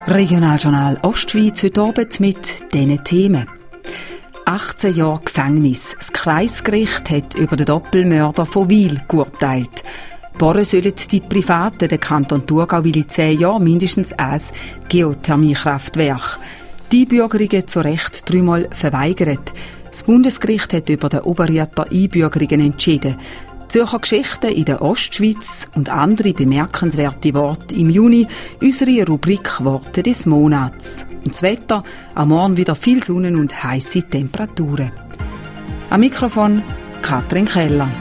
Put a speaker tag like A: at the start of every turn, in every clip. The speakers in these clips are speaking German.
A: Regionaljournal Ostschweiz heute Abend mit diesen Themen. 18 Jahre Gefängnis. Das Kreisgericht hat über den Doppelmörder von Wil geurteilt. Bohren sollen die Privaten. Der Kanton Thurgau will in 10 Jahren mindestens ein Geothermiekraftwerk. Die Einbürgerungen zu Recht 3-mal verweigert. Das Bundesgericht hat über den Oberrieter Einbürgerungen entschieden. Zürcher Geschichten in der Ostschweiz und andere bemerkenswerte Worte im Juni, unsere Rubrik Worte des Monats. Und das Wetter, am Morgen wieder viel Sonne und heisse Temperaturen. Am Mikrofon Katrin Keller.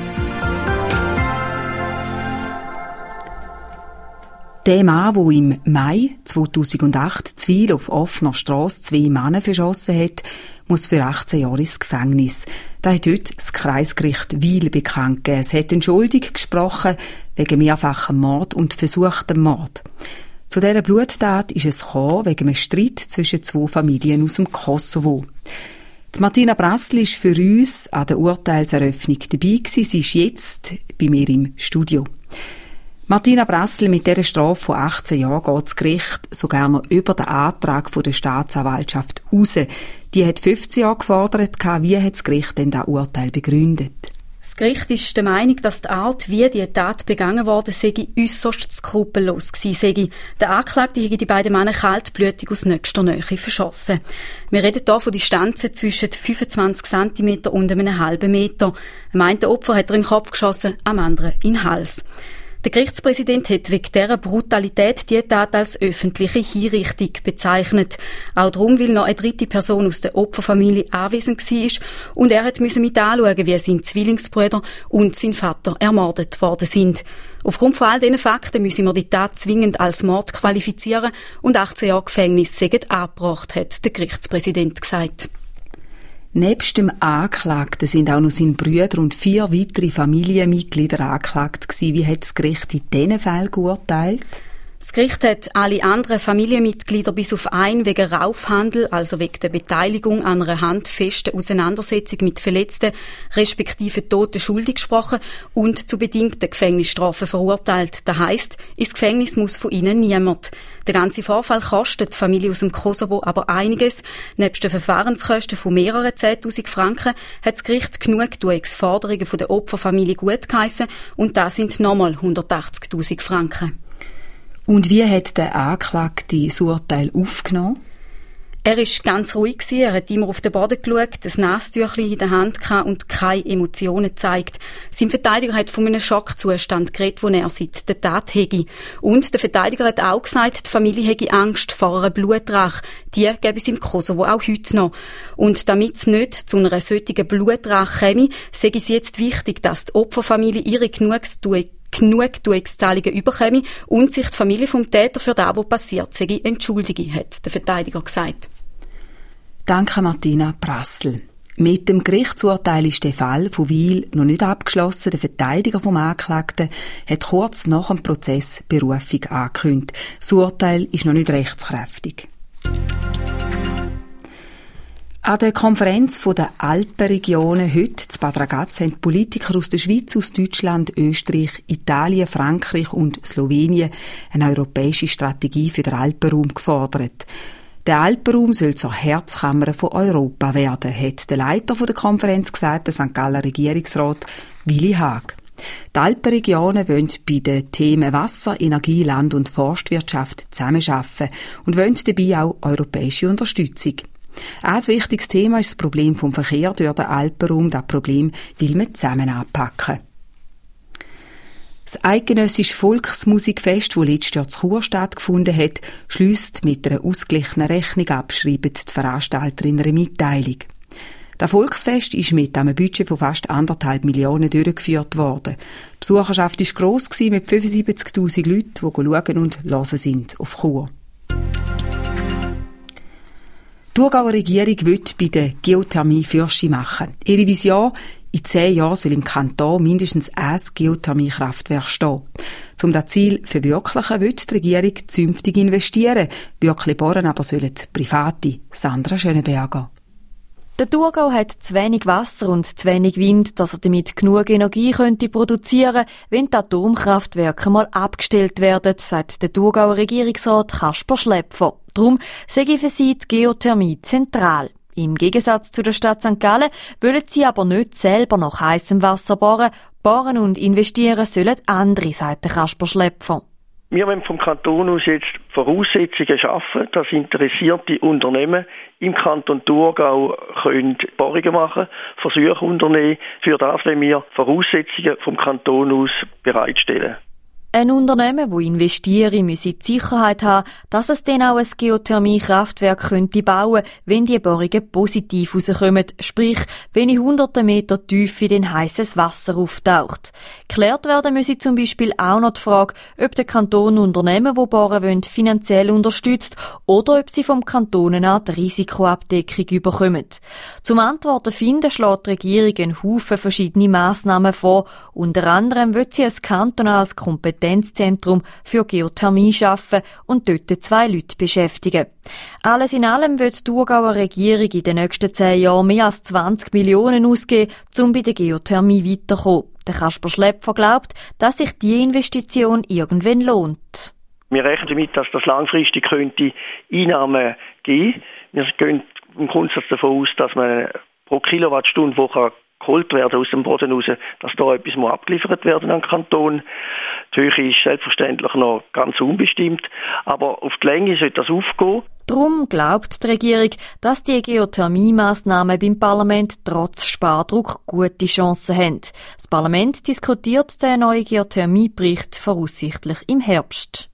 A: Der Mann, der im Mai 2008 zu Wil auf offener Strasse 2 Männer verschossen hat, muss für 18 Jahre ins Gefängnis. Das hat heute das Kreisgericht Wil bekannt gegeben. Es hat Entschuldigung gesprochen wegen mehrfachem Mord und versuchtem Mord. Zu dieser Bluttat ist es gekommen wegen einem Streit zwischen 2 Familien aus dem Kosovo. Die Martina Brassel ist für uns an der Urteilseröffnung dabei gewesen. Sie ist jetzt bei mir im Studio. Martina Brassel, mit dieser Strafe von 18 Jahren geht das Gericht sogar noch über den Antrag der Staatsanwaltschaft raus. Die hat 15 Jahre gefordert. Wie hat das Gericht denn das Urteil begründet?
B: Das Gericht ist der Meinung, dass die Art, wie die Tat begangen wurde, sei äusserst skrupellos gewesen sei. Der Anklagte hätte die beiden Männer kaltblütig aus nächster Nähe verschossen. Wir reden hier von Distanzen zwischen 25 cm und einem halben Meter. Am einen Opfer hat er in den Kopf geschossen, am anderen in den Hals. Der Gerichtspräsident hat wegen dieser Brutalität die Tat als öffentliche Hinrichtung bezeichnet. Auch darum, weil noch eine dritte Person aus der Opferfamilie anwesend war und er musste mit anschauen, wie sein Zwillingsbruder und sein Vater ermordet worden sind. Aufgrund von all diesen Fakten müssen wir die Tat zwingend als Mord qualifizieren und 18 Jahre Gefängnis sind angebracht, hat der Gerichtspräsident gesagt.
A: Nebst dem Anklagten sind auch noch seine Brüder und 4 weitere Familienmitglieder angeklagt gewesen. Wie hat das Gericht in diesen Fällen geurteilt?
B: Das Gericht hat alle anderen Familienmitglieder bis auf einen wegen Raufhandel, also wegen der Beteiligung an einer handfesten Auseinandersetzung mit Verletzten, respektive Toten schuldig gesprochen und zu bedingten Gefängnisstrafen verurteilt. Das heisst, ins Gefängnis muss von ihnen niemand. Der ganze Vorfall kostet die Familie aus dem Kosovo aber einiges. Nebst den Verfahrenskosten von mehreren 10.000 Franken hat das Gericht Genugtuungsforderungen von der Opferfamilie gutgeheissen und das sind nochmal 180.000 Franken.
A: Und wie hat der Anklagte das Urteil aufgenommen?
B: Er war ganz ruhig gewesen. Er hat immer auf den Boden geschaut, ein Nasstüchlein in der Hand gehabt und keine Emotionen gezeigt. Sein Verteidiger hat von einem Schockzustand geredet, den er seit der Tat hege. Und der Verteidiger hat auch gesagt, die Familie hege Angst vor einer Blutrache. Die gäbe es im Kosovo auch heute noch. Und damit es nicht zu einer solchen Blutrache käme, sei es jetzt wichtig, dass die Opferfamilie ihre Genugtuungszahlungen überkäme und sich die Familie vom Täter für das, was passiert sei, entschuldige, hat der Verteidiger gesagt.
A: Danke, Martina Brassel. Mit dem Gerichtsurteil ist der Fall von Wil noch nicht abgeschlossen. Der Verteidiger vom Anklagten hat kurz nach dem Prozess Berufung angekündigt. Das Urteil ist noch nicht rechtskräftig. An der Konferenz der Alpenregionen heute in Bad Ragaz haben Politiker aus der Schweiz, aus Deutschland, Österreich, Italien, Frankreich und Slowenien eine europäische Strategie für den Alpenraum gefordert. Der Alpenraum soll zur Herzkammer von Europa werden, hat der Leiter der Konferenz gesagt, der St. Galler Regierungsrat Willi Haag. Die Alpenregionen wollen bei den Themen Wasser, Energie, Land- und Forstwirtschaft zusammenarbeiten und wollen dabei auch europäische Unterstützung. Ein wichtiges Thema ist das Problem vom Verkehr durch den Alpenraum. Das Problem will man zusammen anpacken. Das eidgenössische Volksmusikfest, das letztes Jahr zu Chur stattgefunden hat, schliesst mit einer ausgeglichenen Rechnung ab, schreiben die Veranstalter in einer Mitteilung. Das Volksfest ist mit einem Budget von fast 1,5 Millionen durchgeführt worden. Die Besucherschaft war gross mit 75'000 Leuten, die schauen und hören sind auf Chur. Die Thurgauer Regierung will bei der Geothermie Fürsche machen. Ihre Vision: in 10 Jahren soll im Kanton mindestens ein Geothermiekraftwerk stehen. Um das Ziel zu verwirklichen, will die Regierung zünftig investieren. Wirklich bohren aber sollen Private. Sandra Schönenberger.
C: Der Thurgau hat zu wenig Wasser und zu wenig Wind, dass er damit genug Energie könnte produzieren, wenn die Atomkraftwerke mal abgestellt werden, sagt der Thurgauer Regierungsrat Kasper Schläpfer. Darum sei für sie die Geothermie zentral. Im Gegensatz zu der Stadt St. Gallen wollen sie aber nicht selber nach heissem Wasser bohren. Bohren und investieren sollen andere, sagt der Kasper Schläpfer.
D: Wir wollen vom Kanton aus jetzt Voraussetzungen schaffen, dass interessierte Unternehmen im Kanton Thurgau können Bohrungen machen, Versuche unternehmen. Für das wollen wir Voraussetzungen vom Kanton aus bereitstellen.
C: Ein Unternehmen, das investiere, müsse die Sicherheit haben, dass es dann auch ein Geothermie-Kraftwerk könnte bauen, wenn die Bohrungen positiv rauskommen, sprich, wenn in hunderten Meter Tiefe dann heisses Wasser auftaucht. Geklärt werden müsse zum Beispiel auch noch die Frage, ob der Kanton Unternehmen, die bohren wollen, finanziell unterstützt oder ob sie vom Kanton eine die Risikoabdeckung bekommen. Zum Antworten finden schlägt die Regierung einen Haufen verschiedene Massnahmen vor. Unter anderem will sie ein kantonales Kompetenzzentrum für Geothermie schaffen und dort 2 Leute beschäftigen. Alles in allem wird die Thurgauer Regierung in den nächsten 10 Jahren mehr als 20 Millionen ausgeben, um bei der Geothermie weiterzukommen. Der Kasper Schläpfer glaubt, dass sich diese Investition irgendwann lohnt.
D: Wir rechnen damit, dass das langfristig könnte Einnahmen geben. Wir gehen im Grundsatz davon aus, dass man pro Kilowattstunde, die geholt werden aus dem Boden raus, dass da etwas abgeliefert werden an den Kanton. Die Höhe ist selbstverständlich noch ganz unbestimmt, aber auf die Länge sollte das aufgehen.
C: Darum glaubt die Regierung, dass die Geothermie-Massnahmen beim Parlament trotz Spardruck gute Chancen haben. Das Parlament diskutiert den neuen Geothermie-Bericht voraussichtlich im Herbst.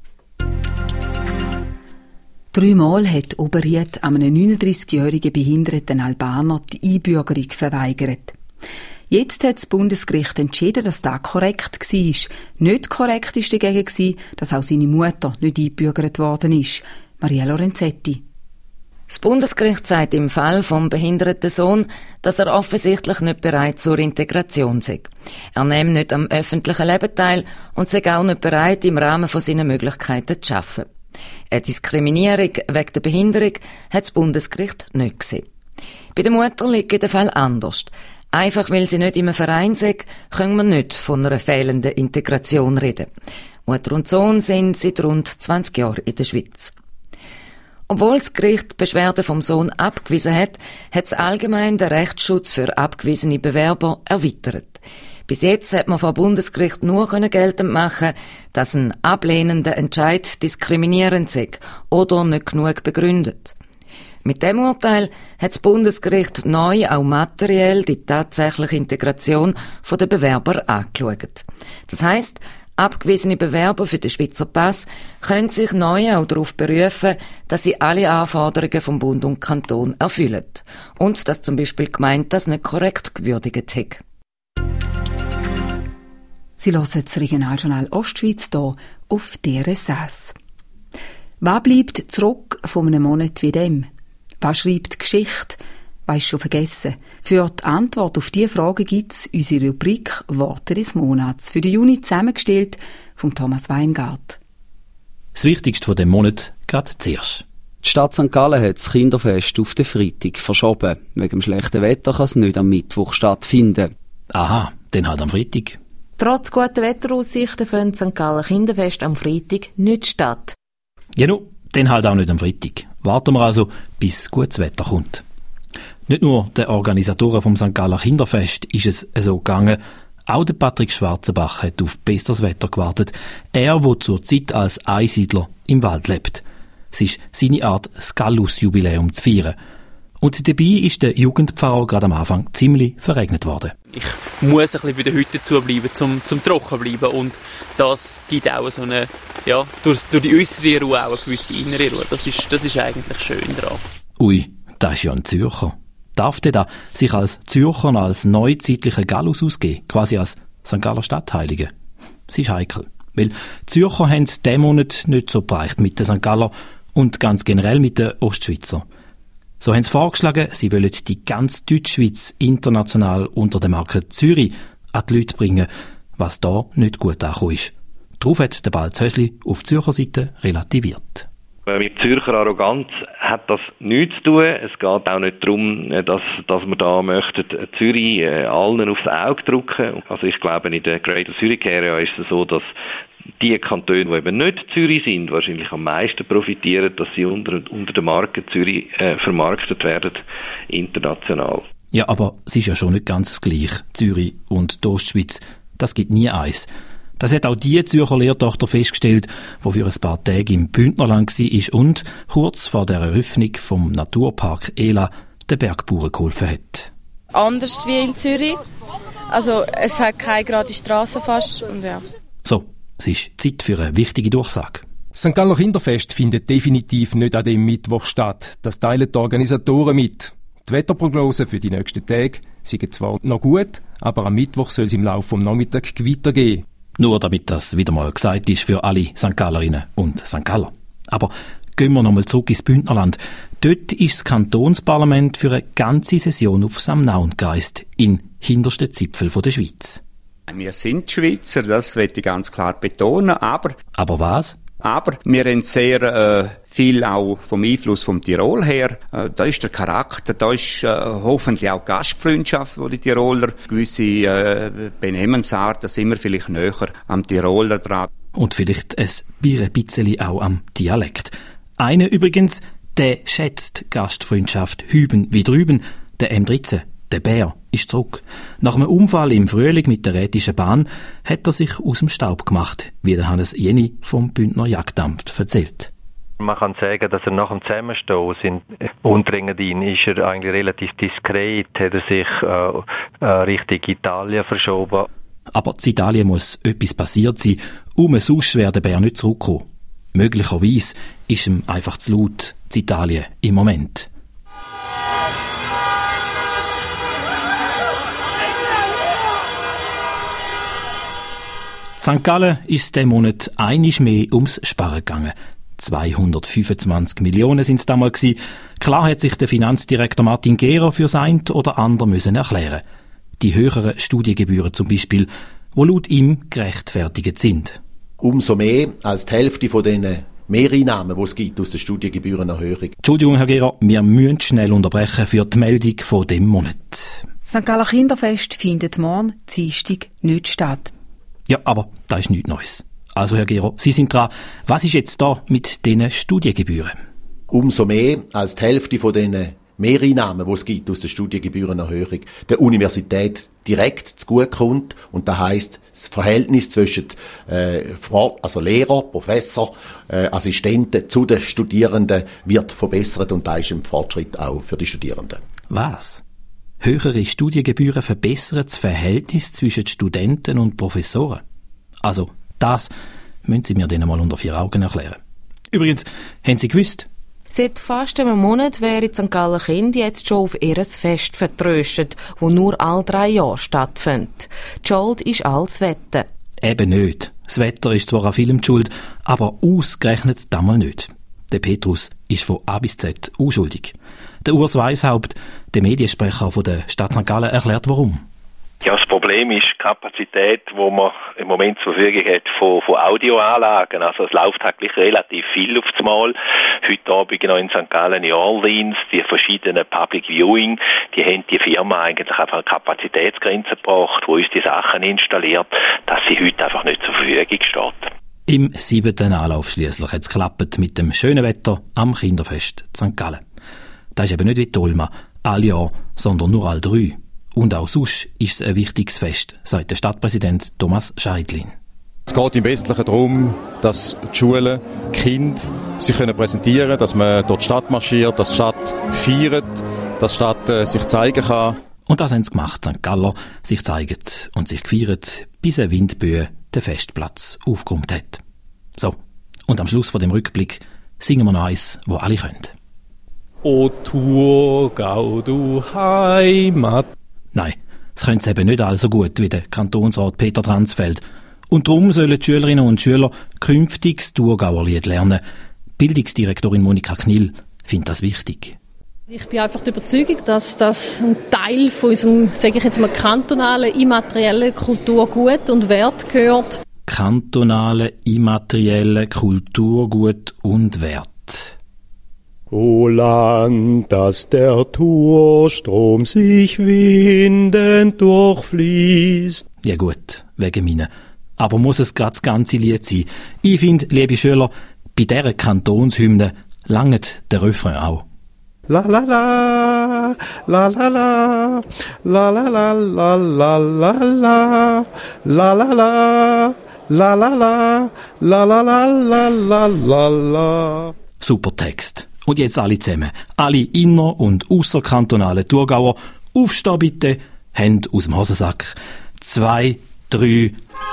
A: 3-mal hat Oberried einem 39-jährigen behinderten Albaner die Einbürgerung verweigert. Jetzt hat das Bundesgericht entschieden, dass das korrekt war. Nicht korrekt war dagegen, dass auch seine Mutter nicht eingebürgert worden ist. Maria Lorenzetti.
E: Das Bundesgericht sagt im Fall vom behinderten Sohn, dass er offensichtlich nicht bereit zur Integration sei. Er nehme nicht am öffentlichen Leben teil und sei auch nicht bereit, im Rahmen von seinen Möglichkeiten zu arbeiten. Eine Diskriminierung wegen der Behinderung hat das Bundesgericht nicht gesehen. Bei der Mutter liegt der Fall anders. Einfach weil sie nicht im Verein sei, können wir nicht von einer fehlenden Integration reden. Mutter und Sohn sind seit rund 20 Jahren in der Schweiz. Obwohl das Gericht die Beschwerde vom Sohn abgewiesen hat, hat es allgemein den Rechtsschutz für abgewiesene Bewerber erweitert. Bis jetzt hat man vor Bundesgericht nur geltend machen, dass ein ablehnender Entscheid diskriminierend sei oder nicht genug begründet. Mit dem Urteil hat das Bundesgericht neu auch materiell die tatsächliche Integration der Bewerber angeschaut. Das heisst, abgewiesene Bewerber für den Schweizer Pass können sich neu auch darauf berufen, dass sie alle Anforderungen vom Bund und Kanton erfüllen und dass zum Beispiel die Gemeinde das nicht korrekt gewürdigt hat.
A: Sie hören das Regionaljournal Ostschweiz hier auf DRSS. Was bleibt zurück von einem Monat wie dem? Was schreibt die Geschichte? Was ist schon vergessen? Für die Antwort auf diese Frage gibt es unsere Rubrik «Worte des Monats» für den Juni zusammengestellt von Thomas Weingart.
F: Das Wichtigste von dem Monat gerade zuerst.
G: Die Stadt St. Gallen hat das Kinderfest auf den Freitag verschoben. Wegen dem schlechten Wetter kann es nicht am Mittwoch stattfinden.
F: Aha, dann halt am Freitag.
H: Trotz guter Wetteraussichten findet St. Gallen Kinderfest am Freitag nicht statt.
F: Genau, dann halt auch nicht am Freitag. Warten wir also, bis gutes Wetter kommt. Nicht nur den Organisatoren vom St. Galler Kinderfest ist es so gegangen, auch der Patrick Schwarzenbach hat auf besseres Wetter gewartet. Er, der zurzeit als Einsiedler im Wald lebt. Es ist seine Art, das Gallus-Jubiläum zu feiern. Und dabei ist der Jugendpfarrer gerade am Anfang ziemlich verregnet worden.
I: Ich muss ein bisschen bei den Hütten zubleiben, zum trocken bleiben. Und das gibt auch so eine, ja, durch die äußere Ruhe auch eine gewisse innere Ruhe. Das ist eigentlich schön daran.
F: Ui, das ist ja ein Zürcher. Darf der da sich als Zürcher und als neuzeitlicher Gallus ausgeben, quasi als St. Galler Stadtheilige? Es ist heikel, weil die Zürcher haben diesen Monat nicht so bereicht mit den St. Galler und ganz generell mit den Ostschweizer. So haben sie vorgeschlagen, sie wollen die ganze Deutschschweiz international unter der Marke Zürich an die Leute bringen, was da nicht gut angekommen ist. Darauf hat der Balz Hösli auf die Zürcher Seite relativiert.
J: Mit Zürcher Arroganz hat das nichts zu tun. Es geht auch nicht darum, dass wir da möchten Zürich allen aufs Auge drücken. Also ich glaube, in der Greater Zurich Area ist es so, dass die Kantone, die eben nicht Zürich sind, wahrscheinlich am meisten profitieren, dass sie unter der Marke Zürich vermarktet werden, international.
F: Ja, aber es ist ja schon nicht ganz gleich. Zürich und die Ostschweiz, das gibt nie eins. Das hat auch die Zürcher Lehrtochter festgestellt, die für ein paar Tage im Bündnerland war und kurz vor der Eröffnung vom Naturpark Ela den Bergbauern geholfen hat.
K: Anders wie in Zürich. Also es hat keine gerade Strasse fast. Und ja.
F: So, es ist Zeit für eine wichtige Durchsage.
L: St. Galler Kinderfest findet definitiv nicht an dem Mittwoch statt. Das teilen die Organisatoren mit. Die Wetterprognosen für die nächsten Tage sind zwar noch gut, aber am Mittwoch soll es im Laufe des Nachmittags weitergehen.
F: Nur damit das wieder mal gesagt ist für alle St. Gallerinnen und St. Galler. Aber gehen wir nochmal zurück ins Bündnerland. Dort ist das Kantonsparlament für eine ganze Session auf Samnaun gereist, in hintersten Zipfel der Schweiz.
M: Wir sind Schweizer, das möchte ich ganz klar betonen, aber
F: was?
M: Aber wir haben sehr viel auch vom Einfluss vom Tirol her. Da ist der Charakter, da ist hoffentlich auch Gastfreundschaft, wo die Tiroler gewisse Benehmensarten sind wir vielleicht näher am Tiroler dran.
F: Und vielleicht ein bisschen auch am Dialekt. Einer übrigens, der schätzt Gastfreundschaft hüben wie drüben, der M13. Der Bär ist zurück. Nach einem Unfall im Frühling mit der Rätischen Bahn hat er sich aus dem Staub gemacht, wie der Hannes Jenny vom Bündner Jagdamt erzählt.
N: Man kann sagen, dass er nach dem Zusammenstoß in Unterengadin ist er eigentlich relativ diskret, hat er sich Richtung Italien verschoben.
F: Aber in Italien muss etwas passiert sein, sonst wäre der Bär nicht zurückgekommen. Möglicherweise ist ihm einfach zu laut in Italien im Moment. St. Gallen ist diesen Monat einmal mehr ums Sparen gegangen. 225 Millionen sind es damals gewesen. Klar hat sich der Finanzdirektor Martin Gehrer für das eine oder andere müssen erklären. Die höheren Studiengebühren zum Beispiel, die laut ihm gerechtfertigt sind.
O: Umso mehr als die Hälfte von den Mehreinnahmen, die es gibt aus der Studiengebührenerhöhung.
F: Entschuldigung, Herr Gehrer, wir müssen schnell unterbrechen für die Meldung von dem Monat.
A: St. Galler Kinderfest findet morgen Dienstag nicht statt.
F: Ja, aber das ist nichts Neues. Also, Herr Gehrer, Sie sind dran. Was ist jetzt da mit diesen Studiengebühren?
O: Umso mehr als die Hälfte von den Mehreinnahmen, die es gibt aus der Studiengebührenerhöhung, der Universität direkt zugutekommt. Und das heisst, das Verhältnis zwischen Lehrer, Professor, Assistenten zu den Studierenden wird verbessert und das ist ein Fortschritt auch für die Studierenden.
F: Was? Höhere Studiengebühren verbessern das Verhältnis zwischen Studenten und Professoren? Also, das müssen Sie mir dann mal unter 4 Augen erklären. Übrigens, haben Sie gewusst?
H: Seit fast einem Monat wäre St. Galler Kind jetzt schon auf ihr Fest vertröstet, das nur alle 3 Jahre stattfindet. Die Schuld ist alles Wetter.
F: Eben nicht. Das Wetter ist zwar an vielem die Schuld, aber ausgerechnet damals nicht. Der Petrus ist von A bis Z unschuldig. Der Urs Weishaupt, der Mediensprecher von der Stadt St. Gallen, erklärt warum.
P: Ja, das Problem ist die Kapazität, die man im Moment zur Verfügung hat von Audioanlagen. Also es läuft wirklich relativ viel auf das Mal. Heute Abend noch in St. Gallen, New Orleans, die verschiedenen Public Viewing, die haben die Firma eigentlich einfach eine Kapazitätsgrenze gebracht, wo uns die Sachen installiert, dass sie heute einfach nicht zur Verfügung steht.
F: Im 7. Anlauf schliesslich hat es geklappt mit dem schönen Wetter am Kinderfest St. Gallen. Das ist eben nicht wie Tolma, alle Jahr, sondern nur alle 3. Und auch sonst ist es ein wichtiges Fest, sagt der Stadtpräsident Thomas Scheidlin.
Q: Es geht im Wesentlichen darum, dass die Schulen, die Kinder sich präsentieren können, dass man durch die Stadt marschiert, dass die Stadt feiert, dass die Stadt sich zeigen kann.
F: Und das haben sie gemacht, St. Galler sich zeigen und sich gefeiert, bis eine Windböe den Festplatz aufgeräumt hat. So, und am Schluss von dem Rückblick singen wir noch eins, wo alle können.
R: O Thurgau, du Heimat.
F: Nein, es können es eben nicht all so gut wie der Kantonsrat Peter Dransfeld. Und darum sollen die Schülerinnen und Schüler künftig das Thurgauer Lied lernen. Bildungsdirektorin Monika Knill findet das wichtig.
S: Ich bin einfach der Überzeugung, dass das ein Teil von unserem, sage ich jetzt mal, kantonalen, immateriellen Kulturgut und Wert gehört.
F: Kantonale, immaterielle Kulturgut und Wert.
R: O Land, dass der Thurstrom sich windend durchfließt.
F: Ja gut, wegen meinen. Aber muss es gerade das ganze Lied sein? Ich finde, liebe Schüler, bei dieser Kantonshymne langt der Refrain auch.
R: La la la, la la la, la la la la la la la, la la la, la la la, la la la la la la la.
F: Super Text. Und jetzt alle zusammen. Alle inner- und ausserkantonalen Thurgauer, aufstehen bitte, Hände aus dem Hosensack. 2, 3...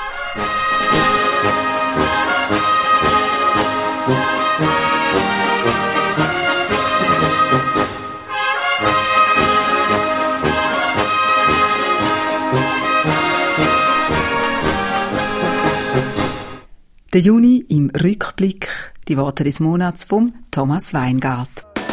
A: Der Juni im Rückblick, die Worte des Monats vom Thomas Weingart.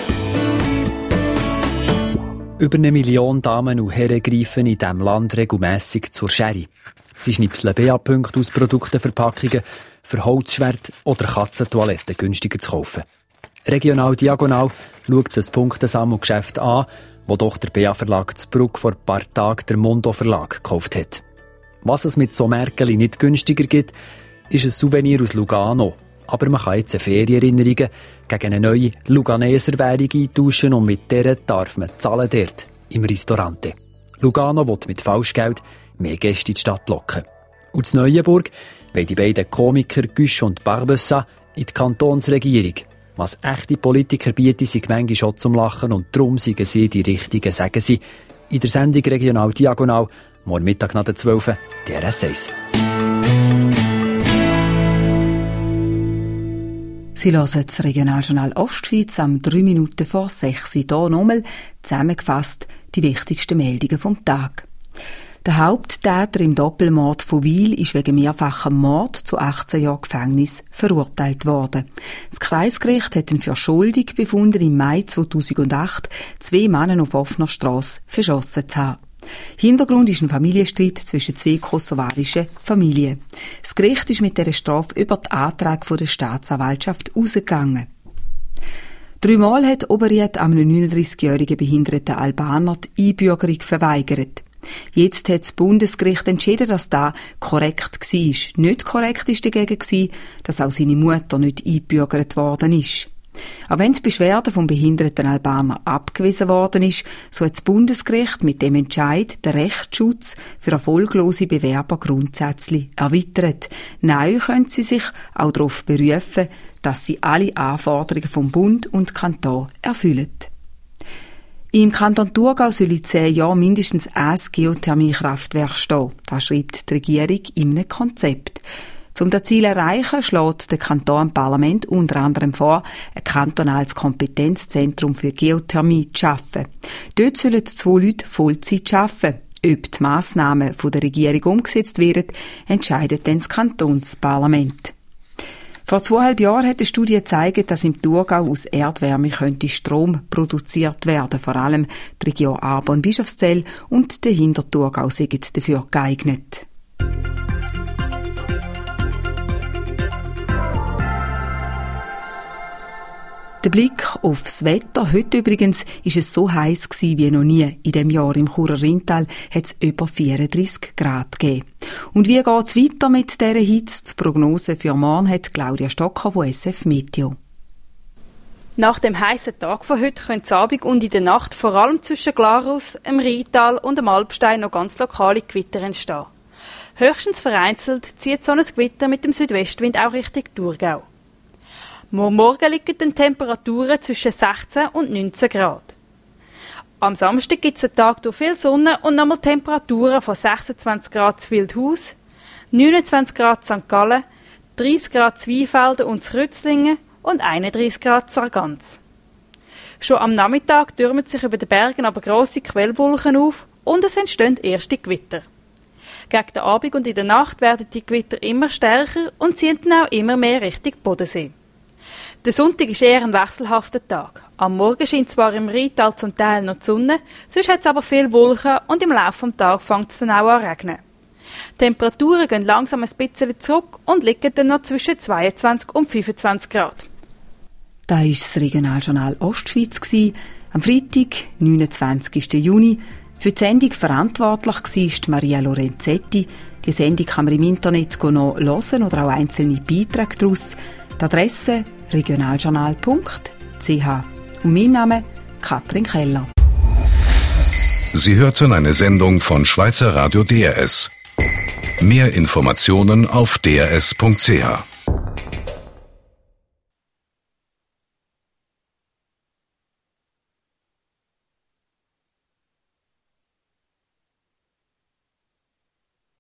T: Über 1 Million Damen und Herren greifen in diesem Land regelmässig zur Schere. Sie schnipseln BA-Punkte aus Produkteverpackungen, für Holzschwert oder Katzentoiletten günstiger zu kaufen. Regional Diagonal schaut das Punktesammelgeschäft an, wo doch der BA-Verlag zu Brugg vor ein paar Tagen der Mundo-Verlag gekauft hat. Was es mit so Märkeli nicht günstiger gibt, ist ein Souvenir aus Lugano. Aber man kann jetzt Ferienerinnerungen gegen eine neue Luganeser Währung eintauschen und mit der darf man zahlen dort, im Restaurant. Lugano will mit Falschgeld mehr Gäste in die Stadt locken. Und in Neuenburg wollen die beiden Komiker Güsch und Barbessa in die Kantonsregierung. Was echte Politiker bieten, sind manchmal schon zum Lachen und darum sind sie die Richtigen, sagen sie. In der Sendung Regional Diagonal, morgen Mittag nach der 12 die RS1.
A: Sie hören das Regionaljournal Ostschweiz am 3 Minuten vor 6 Uhr. Hier nochmal zusammengefasst die wichtigsten Meldungen vom Tag. Der Haupttäter im Doppelmord von Wil ist wegen mehrfachem Mord zu 18 Jahren Gefängnis verurteilt worden. Das Kreisgericht hat ihn für schuldig befunden, im Mai 2008 2 Männer auf offener Strasse verschossen zu haben. Hintergrund ist ein Familienstreit zwischen 2 kosovarischen Familien. Das Gericht ist mit dieser Strafe über die Anträge der Staatsanwaltschaft ausgegangen. 3-mal hat Oberried einem 39-jährigen behinderten Albaner die Einbürgerung verweigert. Jetzt hat das Bundesgericht entschieden, dass das korrekt war. Nicht korrekt war dagegen, dass auch seine Mutter nicht eingebürgert worden ist. Auch wenn die Beschwerde vom behinderten Albaner abgewiesen worden ist, so hat das Bundesgericht mit dem Entscheid den Rechtsschutz für erfolglose Bewerber grundsätzlich erweitert. Neu können sie sich auch darauf berufen, dass sie alle Anforderungen vom Bund und Kanton erfüllen. Im Kanton Thurgau soll in 10 Jahren mindestens ein Geothermiekraftwerk stehen. Das schreibt die Regierung in einem Konzept. Um das Ziel zu erreichen, schlägt der Kanton im Parlament unter anderem vor, ein kantonales Kompetenzzentrum für Geothermie zu schaffen. Dort sollen 2 Leute Vollzeit arbeiten. Ob die Massnahmen von der Regierung umgesetzt werden, entscheidet dann das Kantonsparlament. Vor 2,5 Jahren hat eine Studie gezeigt, dass im Thurgau aus Erdwärme könnte Strom produziert werden. Vor allem die Region Arbon-Bischofszell und der Hinterthurgau sind dafür geeignet. Der Blick aufs Wetter. Heute übrigens ist es so heiß gewesen wie noch nie. In diesem Jahr im Churer Rheintal hat es über 34 Grad gegeben. Und wie geht es weiter mit dieser Hitze? Die Prognose für morgen hat Claudia Stocker von SF Meteo.
U: Nach dem heißen Tag von heute können am Abend und in der Nacht vor allem zwischen Glarus, dem Rheintal und dem Alpstein noch ganz lokale Gewitter entstehen. Höchstens vereinzelt zieht so ein Gewitter mit dem Südwestwind auch Richtung Thurgau. Morgen liegen die Temperaturen zwischen 16 und 19 Grad. Am Samstag gibt es einen Tag durch viel Sonne und nochmal Temperaturen von 26 Grad zu Wildhaus, 29 Grad St. Gallen, 30 Grad Zweifelden und Rützlingen und 31 Grad Sargans. Schon am Nachmittag türmen sich über den Bergen aber grosse Quellwolken auf und es entstehen erste Gewitter. Gegen den Abend und in der Nacht werden die Gewitter immer stärker und ziehen dann auch immer mehr Richtung Bodensee. Der Sonntag ist eher ein wechselhafter Tag. Am Morgen scheint zwar im Rheintal zum Teil noch die Sonne, sonst hat es aber viel Wolken und im Laufe des Tages fängt es dann auch an zu regnen. Die Temperaturen gehen langsam ein bisschen zurück und liegen dann noch zwischen 22 und 25 Grad.
A: Das war das Regionaljournal Ostschweiz am Freitag, 29. Juni. Für die Sendung verantwortlich war Maria Lorenzetti. Die Sendung kann man im Internet noch hören oder auch einzelne Beiträge daraus. Die Adresse regionaljournal.ch. Und mein Name Katrin Keller.
B: Sie hörten eine Sendung von Schweizer Radio DRS. Mehr Informationen auf drs.ch.